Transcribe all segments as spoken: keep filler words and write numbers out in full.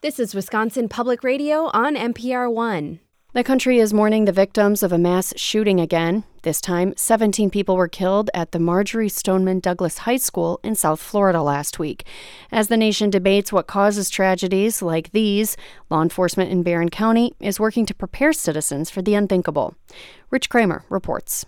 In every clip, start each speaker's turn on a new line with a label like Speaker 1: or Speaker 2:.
Speaker 1: This is Wisconsin Public Radio on N P R one.
Speaker 2: The country is mourning the victims of a mass shooting again. This time, seventeen people were killed at the Marjory Stoneman Douglas High School in South Florida last week. As the nation debates what causes tragedies like these, law enforcement in Barron County is working to prepare citizens for the unthinkable. Rich Kramer reports.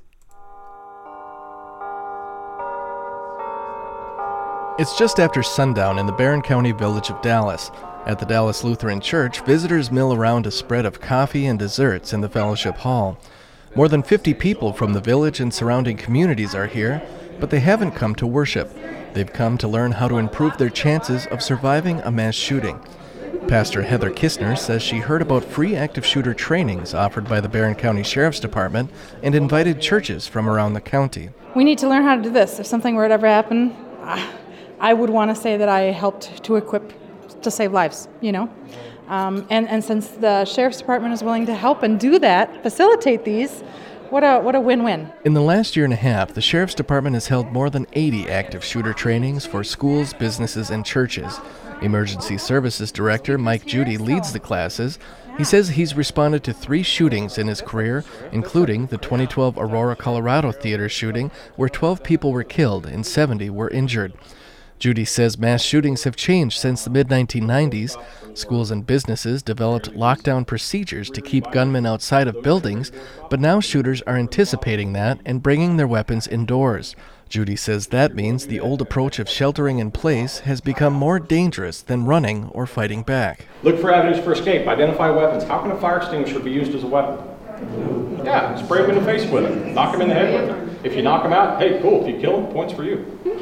Speaker 3: It's just after sundown in the Barron County village of Dallas. At the Dallas Lutheran Church, visitors mill around a spread of coffee and desserts in the fellowship hall. More than fifty people from the village and surrounding communities are here, but they haven't come to worship. They've come to learn how to improve their chances of surviving a mass shooting. Pastor Heather Kistner says she heard about free active shooter trainings offered by the Barron County Sheriff's Department and invited churches from around the county.
Speaker 4: We need to learn how to do this. If something were to ever happen, I would want to say that I helped to equip to save lives, you know. Um, and, and since the Sheriff's Department is willing to help and do that, facilitate these, what a what a win-win.
Speaker 3: In the last year and a half, the Sheriff's Department has held more than eighty active shooter trainings for schools, businesses, and churches. Emergency Services Director Mike Judy leads the classes. He says he's responded to three shootings in his career, including the twenty twelve Aurora, Colorado theater shooting, where twelve people were killed and seventy were injured. Judy says mass shootings have changed since the mid nineteen nineties. Schools and businesses developed lockdown procedures to keep gunmen outside of buildings, but now shooters are anticipating that and bringing their weapons indoors. Judy says that means the old approach of sheltering in place has become more dangerous than running or fighting back.
Speaker 5: Look for avenues for escape. Identify weapons. How can a fire extinguisher be used as a weapon? Yeah, spray them in the face with it. Knock them in the head with it. If you knock them out, hey, cool. If you kill them, points for you.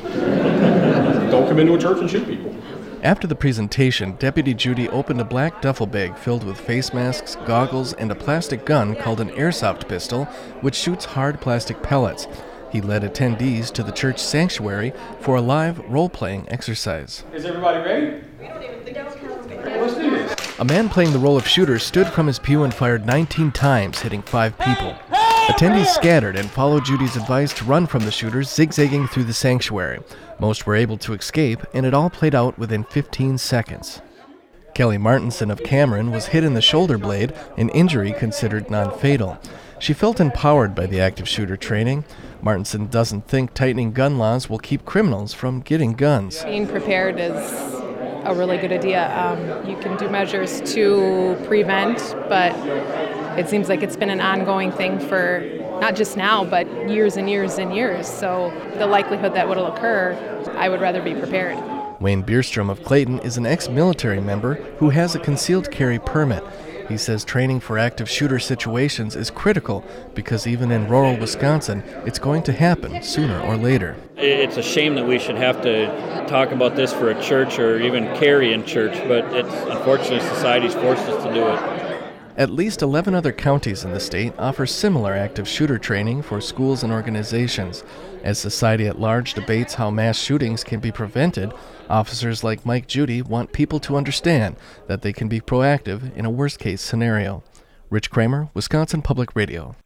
Speaker 5: Don't come into a church and shoot people.
Speaker 3: After the presentation, Deputy Judy opened a black duffel bag filled with face masks, goggles, and a plastic gun called an airsoft pistol, which shoots hard plastic pellets. He led attendees to the church sanctuary for a live role-playing exercise.
Speaker 5: Is everybody ready? Let's do this.
Speaker 3: A man playing the role of shooter stood from his pew and fired nineteen times, hitting five people. Attendees scattered and followed Judy's advice to run from the shooters, zigzagging through the sanctuary. Most were able to escape, and it all played out within fifteen seconds. Kelly Martinson of Cameron was hit in the shoulder blade, an injury considered non-fatal. She felt empowered by the active shooter training. Martinson doesn't think tightening gun laws will keep criminals from getting guns.
Speaker 6: Being prepared is a really good idea. Um, you can do measures to prevent, but it seems like it's been an ongoing thing for not just now, but years and years and years. So the likelihood that will occur, I would rather be prepared.
Speaker 3: Wayne Bierstrom of Clayton is an ex-military member who has a concealed carry permit. He says training for active shooter situations is critical because even in rural Wisconsin, it's going to happen sooner or later.
Speaker 7: It's a shame that we should have to talk about this for a church or even carry in church, but it's unfortunately society's forced us to do it.
Speaker 3: At least eleven other counties in the state offer similar active shooter training for schools and organizations. As society at large debates how mass shootings can be prevented, officers like Mike Judy want people to understand that they can be proactive in a worst-case scenario. Rich Kramer, Wisconsin Public Radio.